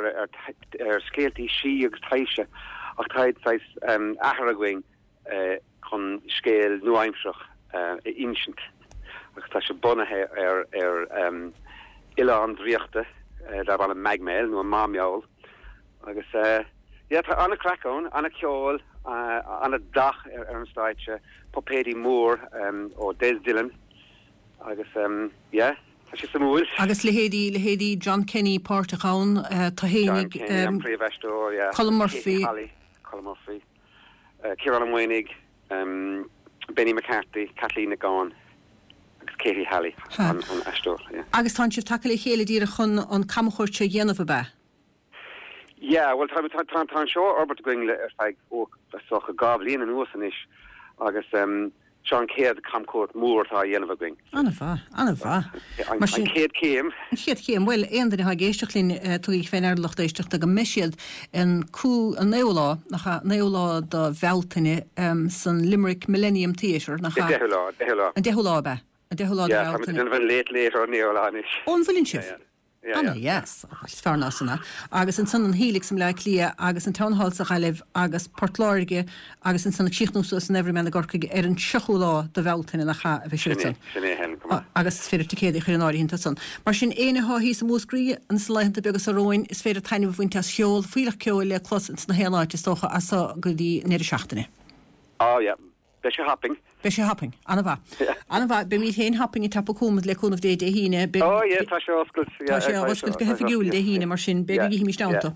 S5: ar scéaltaí sí agus taise ach taid sais aharagwing chun scéal nuaimseach insint. Agus tá se bunathe ar ille an dríochta daar van een Megmail nu een maamjaal agus ja tá anna cracón anna ceol anna dach an staitse Popedi Moore ó Des Dillon agus ja tá sé samúil
S1: agus lehédi John Kenny Portachán tá hénig
S5: Prevestor ja
S1: Colin Murphy
S5: Kieran Weinig Benny McCarthy Kathleen Nagan Katie Halley an Astor.
S1: Agus tá sib take chéile díra chun an camchirte dhéanamh be?
S5: Yeah, well tá seo Albert going le feig ó socha gablíon an usanis agus Sean Céad camcourt mór tá dhéanamh going.
S1: Anna bha. An
S5: Céad céim.
S1: Céad céim, well, éandaine ha géisteachlín tú ag féin airlacht éisteach ag an meisiad an néolá do bheltaine san Limerick Millennium Theatre
S5: Dehulá.
S1: An dehulá be.
S5: Ja, van leed or neolanisch.
S1: Onvolin sif. Anna, yes. Farnasana. Agus an san an Helix sem le lia, agus an townhall sa chaileh, agus Portlarige, agus an san a chiichnús an every man a gorcaige an siochlá de bheltain a cha a bheith agus féidir ticéad chuir an áirí hinta san. Mar sin éine há hí sa músgrí an sleihananta begus a roin is féidir tainine bhhainte a seol, fuileach ceol le clos na héanáid is tócha as go dtí neidir seachtainine.
S5: Ja. Be sé hopping. Anna bha
S1: be mí héin hopping i tapacúmad le cúnmh dé híine.
S5: Tá sé oscailt.
S1: Tá sé oscailt go hefigiúil dé híine mar sin be hí mí stánta.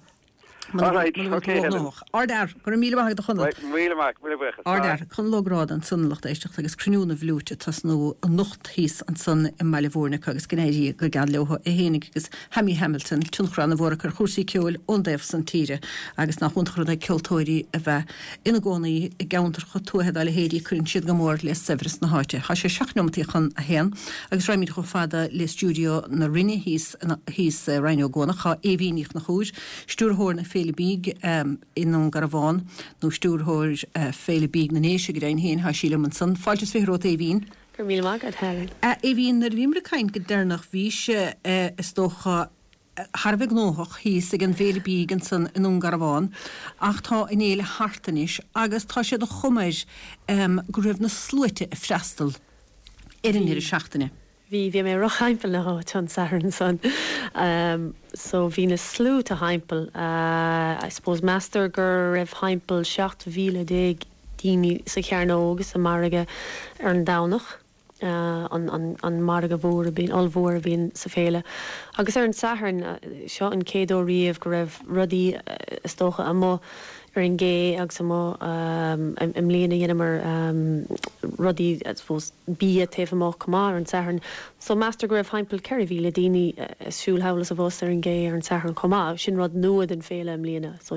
S1: Ardar gur míle a chun. Ardar chun lográd an sunlacht éisteach agus cruúna bhlúte tas nó an nocht híos an sun i meilehórna agus gnéirí go gan leha a hénig agus Hemi Hamilton tunchranna bhór chu chósaí ceúil ondéh san tíre agus nach chunchran ag ceoltóirí a bheith ina gcónaí i gceantar chu tuahead eile héirí chun siad go mór le Severus na háite. Tá sé seaachnomtí chun a héan agus raimid go fada le stúdio na rinne híos Reinio Gónach cha éhíníoch na chúis stúrthór na féle bíg in an Garabháin nó stúrthóir féle bíg na néise go rain héin ha síle man san fáiltas féhró éhín.
S6: Gur míle mágad herin.
S1: Éhín na bhímreáin go dénach bhí se is tócha Harbh nóach híos ag an féle bíg an san in an Garabháin ach tá in éile hartanis agus tá sé do chuméid go raibh na slúite a freistal ar an seachtainine.
S6: Bhí mé roch heimpel le tún saran son. So hí na slú a heimpel. I suppose master gur raibh heimpel 7,000 daoine sa chearnógus a marige ar an dánach. An marga bhór a bhín allmhór a bhín sa féile. Agus ar an saharn seo an cédó riamh go raibh rudaí is tócha amó ar an gé agus amó im líana dhéanamar rudaí bí a taobh amó cumá ar an saharn. So master go raibh heimpel 4,000 daoine siúlhabhlas a bhós ar an gé ar an saharn cumá sin rud nuad an féile im líana. So sin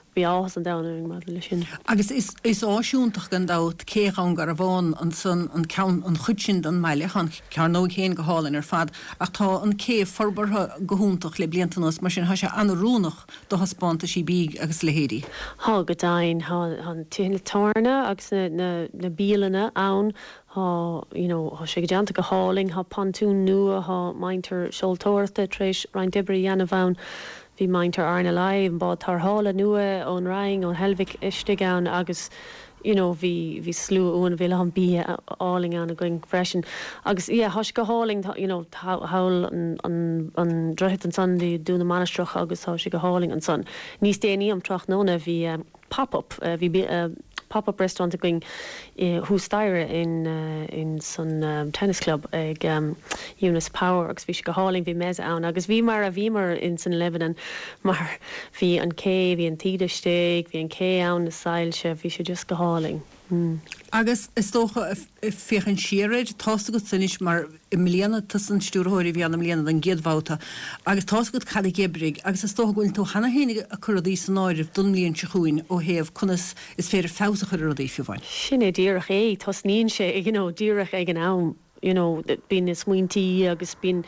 S6: bhí áhas an dáing mar lei sin.
S1: Agus is áisiúntaach gan dát céán gar a bháin an san an cean an chuidsin an meile chan cear nó chéan go hálinn ar fad ach tá an cé forbartha gohúntaach le bliantanas mar sin ha se anrúnach do haspáanta sí bí agus lehéirí.
S6: Tá go dain an tína tána agus na bíalana ann há sé go deanta go háling há pantún nua há maintar seoltóirta trééis rein dibri dhéanamh bhain hí maintar arna lai an bád tar hála nua ón raing ón helvic istig an agus hí slú ón bhile an bí áling an a going freisin agus has go háling hail an drohit an san dúna manastrach agus há sé go háling an san. Níos déanaí am trach nóna hí pop-up hí pop-up restaurant going hústaire in san tennis club ag Eunice Power agus bhí go háling bhí mes ann agus bhí mar a bhímar in san Lebanon mar bhí an cé hí an tíidirsteig hí an cé ann na sailse bhí sé just go háling.
S1: Agus is tócha féchan siad tásta go sanis mar i mlíana tusan stúrthóirí bhí an mlíana an géadhváta agus tása go cad gébriig agus is tócha goil tú hena hénig a chuí san áirih dun mlíonn se chuin ó héamh chunas is féidir fésa chu rodí fiúhain.
S6: Sin é ddíireach é tás níon sé ddíireach ag an am bín is muointí agus bín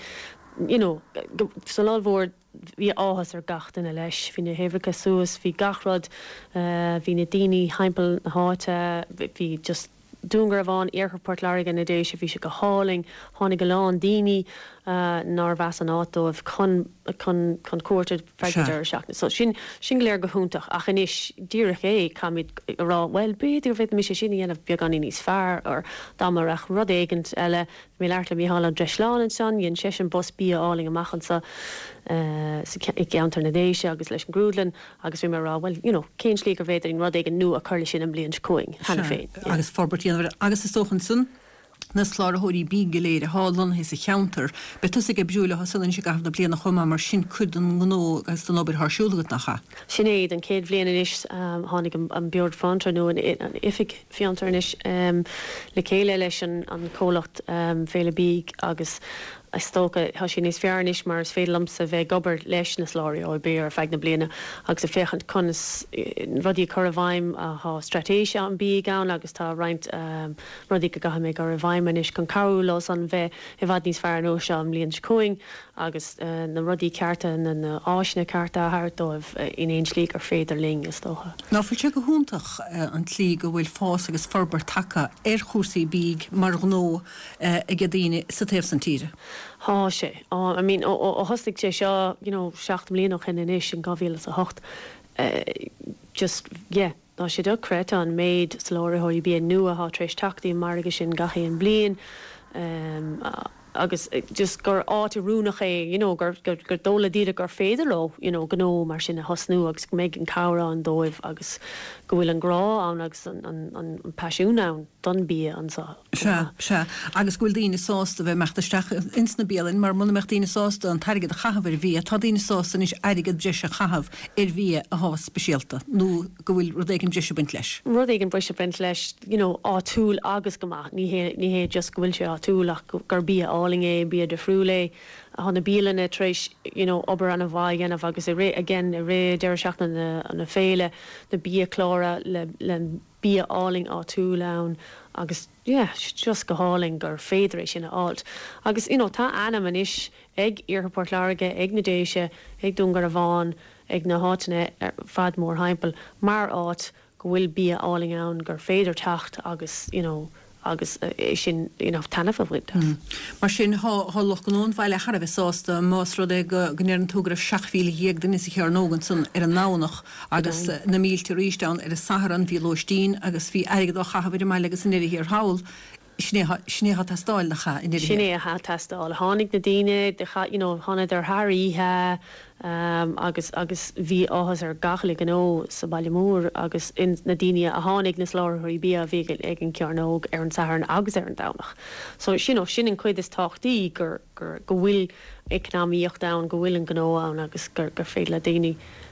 S6: san lábhór hí áhas ar gatain a leis hí na héhracha suas hí gachrod hí na daoine haimpel na háte hí just dúngar a bháin éarchaport leirigh na dééis bhí se go háling tháinig go lán daoine nar bheas an átómh chun cuairtead freidir seachna. So sin léir go húntaach ach inis díireach é camid rá well beidir bheith mi sé sin dhéanamh beagán níos fearr ar damarach rud éigent eile mé leirla mí hála dreisláin san dhéon sé an bos bí áling amachchansa i geantar na déise agus leis an grúdlan agus bhí mar rá well cén slí gur bhéidir rud éigen nu a chuirla sin an blion coing hena féin.
S1: Agus forbartíanamh agus is tóchan sun na sláirthirí bí goléir hálan hés a cheantar, be tu ag búla hasan se gafna blianana chuma mar sin chudan gó agus don obair thsúlagat nachcha.
S6: Sin éiad an céad bbliana is tháinig an beord fantar nó an ifig fiantar is le céile leis an cólacht féle bí agus stócha tá sin níos fearnis mar is félamsa bheith gobar leis na sláirí ó bé ar feag na bliana agus a féchant chunas rudí chu a bhaim há stratéise an bí gan agus tá roiint rudí go gaha méid ar a bhaimman is chun carúlás an bheith i bhd níos fear nó se an líon coing agus na rudí cearta na áisina carta athirtóibh inéon slí ar féidir ling is tócha.
S1: Ná fuilte go húntaach an tlí go bhfuil fás agus forbar take ar chósaí bíg mar gó ag daine sa taobh san tíre.
S6: Há sé ó thosaigh sé seo 7 mlíonach in inis in 2008 just ná sé do creta an méid sláirthirí bíon nua há trééis tachtaí mar agus sin gachaíon blion agus just gur áitirúnach é gur dóla díad gur féidir lo gó mar sin a hosnú agus go méid an cabhra an dóibh agus go bhfuil an grá an agus an pasisiún an don bí an sa.
S1: Se agus bhfuil daoine sásta bheith meachtasteach insna bíalinn mar muna mecht daoine sásta an tairgad a chahabh ar bhí tá daoine sásta is airigad breise chahabh ar bhí a hábh speisialta nó go bhfuil rudéign breise bint leis.
S6: Rudéign breise bint leis átúil agus go maith ní hé just go bhfuil sé átúlach gur bí áling é bí de friúlé hána bíalana trééis obair an a bhaid ganamh agus i ré deir seachna na féile na bí chlóra le bí áling átú lán agus just go háling gur féidiréis sin áilt. Agus tá anam an is ag Iarthaport Láirge ag na déise ag dúngar a bháin ag na hátaine fad mór haimpel mar áit go bhfuil bí áling ann gur féidir tacht agus agus sin tanafahid.
S1: Mar sin hálach gón bhile Harbh sásta más rud gnéir an túgra 6,000 héag den is ar nógan san ar an nánach agus na mílte ríisteán ar a Saharan bhí Lóistín agus bhí aigad ó chahabhir meile agus in hir hawl. Snéha tastáil nachcha in
S6: Snéha tastáil hánig na daine hána ar Haríthe agus bhí áhas ar gachla an sa Ballymoor agus na daine a hánig na sláirthirí bí a bhí ag an cearnóg ar an Saharan agus ar an damach. So sin an chuid is táchtaí gur bhfuil economíocht da go bhfuil an gó an agus gur féad le daine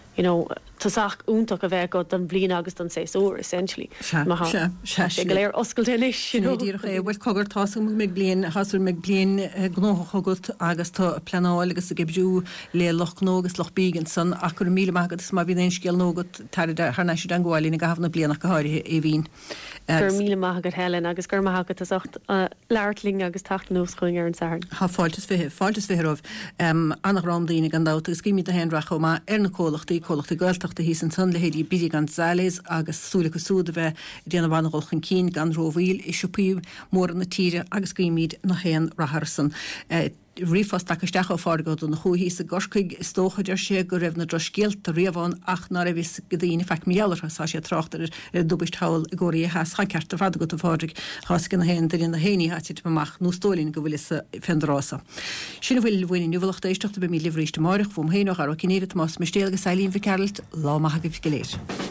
S6: Táach úntaach a bheith go don bblion agus don 6 uair essentially. go léir oscailtéis
S1: Díach é bhfuil cogartá me blion hasú me blion gnóchagat agus tá planáil agus a gebú le lochnógus lochbígan san a chu míle agad má bhí éon scéal nógad tarna si an gháilína go hafna blianach go háirithe é bhín.
S6: Gur míle maigad helen agus gur maigad is leirling agus tacht nóschuing ar an sairn.
S1: Tá fáiltas fihrah annach rámdaína an dáta agus cíimi a henracha má ar na cólachtaí gáilteachta hí an san lehéidir bidí gan Zales agus súla go súda bheith déanana bhanagolchan cín gan róhíil i siúpíh mór na tíre agus cíimiid na héan raharsan. Rifas takeisteach á fágad na chuhí a goscuig stóchaidir sé go raibh na droscéalt a riamháin ach ná a bhís go dtíine feic méallar sa sé trochtar dubistáil goí has cha ceart a fad go a fádraigh hascin na héan na héine háit amach nó stólín go bhfuil fenrása. Sinna bhfuil bhfuin nuhlacht éisteachta be mí livríiste marach fum héach ar cinnéad más mestéal go sailín fi ceart lá maitha go fi goléir.